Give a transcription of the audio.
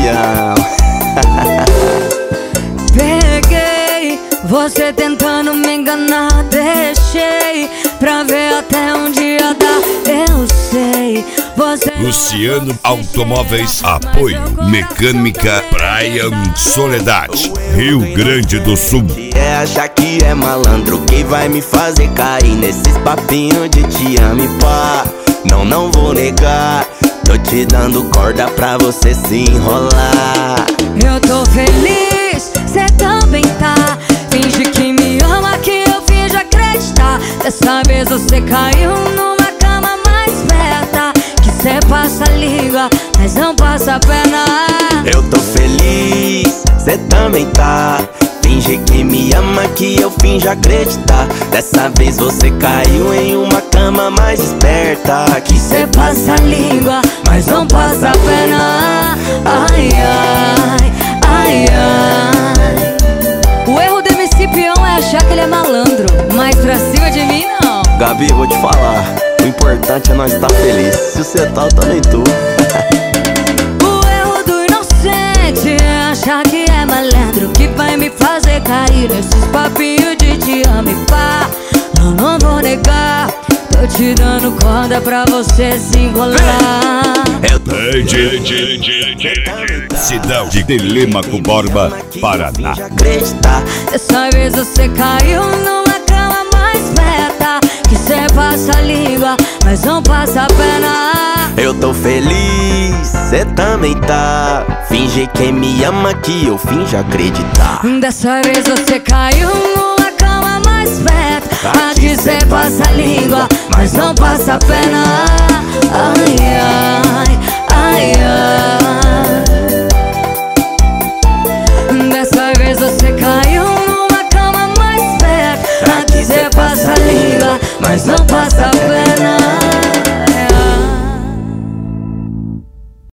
campeão. Peguei você tentando me enganar, deixei pra ver até um dia dá. Eu sei, você Luciano Automóveis, apoio Mecânica Brian Soledade, Rio Grande do Sul. É achar que é malandro que vai me fazer cair nesses papinhos de te amo e pá. Não vou negar, tô te dando corda pra você se enrolar. eu tô feliz, cê também tá. Finge que me ama, que eu finjo acreditar. Dessa vez você caiu numa cama mais esperta, que cê passa a língua, mas não passa a perna. Eu tô feliz, cê também tá. Finge que me ama, que eu finjo acreditar. Dessa vez você caiu em uma cama mais esperta, que Cê passa a língua, mas não passa a perna. Ai, ai, ai, ai. O erro do MC Peão é achar que ele é malandro, mas pra cima de mim não. Gabi, vou te falar, o importante é nós estar feliz. Se você tá, eu também tô. O erro do inocente é achar que é malandro, que vai me fazer cair nesses papinhos de te amo e pá. Não vou negar, tô te dando corda pra você se enrolar. Cidade de Telêmaco Borba, Paraná. Acreditar. Dessa vez você caiu numa cama mais esperta, que cê passa a língua, mas não passa a perna. Eu tô feliz, cê também tá. Finge que me ama, que eu finjo acreditar. Dessa vez você caiu numa cama mais esperta, aqui cê passa a língua, mas não passa a perna. Ai, ai.